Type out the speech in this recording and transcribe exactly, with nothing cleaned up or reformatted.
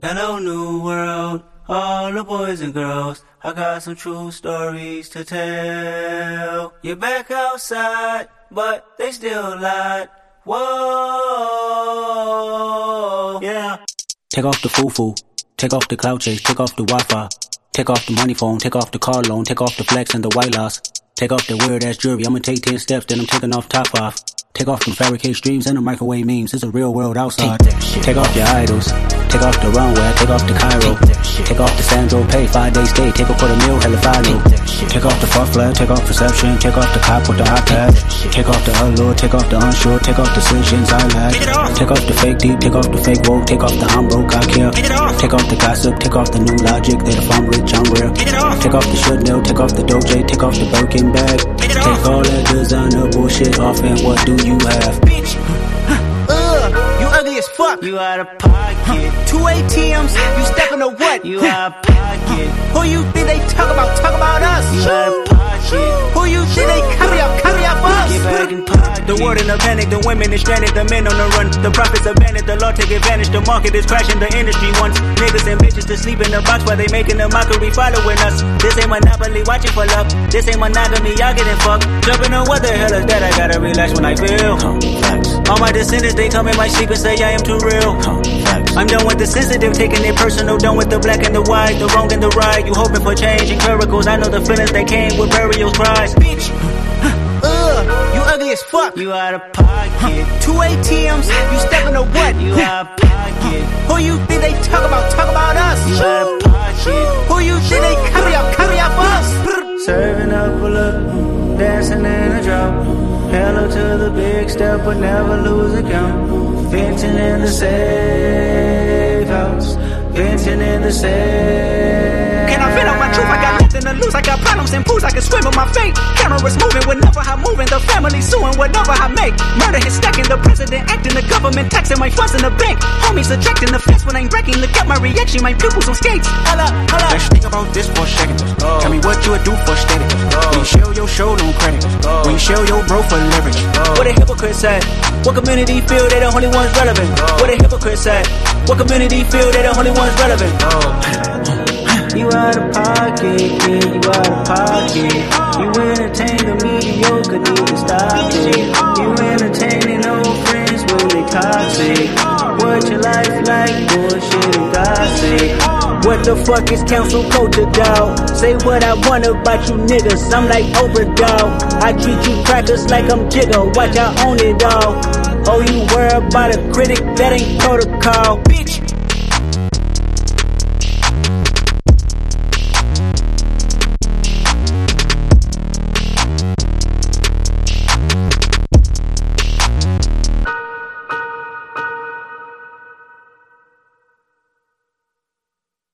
Hello, new world, all the boys and girls. I got some true stories to tell. You're back outside, but they still lied. Whoa, yeah. Take off the foo-foo, take off the cloud chase, take off the Wi-Fi, take off the money phone, take off the car loan, take off the flex and the white loss, take off the weird ass jewelry. I'ma take ten steps, then I'm taking off top five. Take off them fabricate streams and the microwave memes. It's a real world outside. Take, take off your idols. Take off the runway. Take off the Cairo. Take, take off the Sandro Pay. Five day stay. Take a quarter meal. Hella final. Take, take off the fuck flag. Take off perception. Take off the cop with the iPad. Take off the allure. Take off the unsure. Take off decisions I lack. Take off the fake deep. Take off the fake woke. Take off the I'm broke. I care. Take off the gossip. Take off the new logic. That if I'm rich, I'm real. Take off the should know. Take off the Doja. Take off the Birkin bag. Take all that designer bullshit off and what do you have? Ugh, you ugly as fuck. You out of pocket. Two A T Ms, you stepping to what? You out of pocket. Who you think they talk about? Talk about us. You out of pocket. Who you think they carry up? Carry up us. Get back in pocket. The world in a panic, the women is stranded, the men on the run. The profits abandoned, the law take advantage. The market is crashing, the industry wants niggas and bitches to sleep in the box while they making a mockery following us. This ain't monopoly, watching for love. This ain't monogamy, y'all getting fucked. Jumping on what the hell is that? I gotta relax when I feel. All my descendants, they come in my sleep and say I am too real. I'm done with the sensitive, taking it personal. Done with the black and the white, the wrong and the right. You hoping for change and miracles. I know the feelings that came with burial cries. Bitch, ugh, you ugly as fuck. You out of pocket. Two A T Ms, you stepping to what? You out of pocket. Who you think they talk about? Talk about us. You out of pocket. Who you think they carry up? Carry up us. Serving up a look, dancing in a drop. Hello to the big step, but never lose a count. Venting in the safe house. Venting in the safe. Can I vent on my truth? I got nothing to lose. I got problems and pools. I can swim with my fate. Cameras moving whenever I'm moving. The family suing whatever I make. Murder is stacking. The president acting. The government taxing my funds in the bank. Homies subtracting the fence when I'm breaking. Look at my reaction. My pupils on skates. Holla, holla. Let's think about this for a second. Oh. Tell me what you would do for status. Oh. When you show your show, no credit. Oh. When you show your bro for leverage. Oh. What a hypocrite said. What community feel they the only ones relevant? Oh. What a hypocrite said. What community feel they the only ones relevant? Oh. You out of pocket, yeah, you out of pocket. You entertain the mediocre, need to stop it. You entertaining old friends when they toxic. What your life like, bullshit and gossip. What the fuck is council culture, dawg? Say what I want about you niggas, I'm like Oprah, dawg. I treat you crackers like I'm Jigga, watch I own it all. Oh, you worry about a critic, that ain't protocol. Bitch,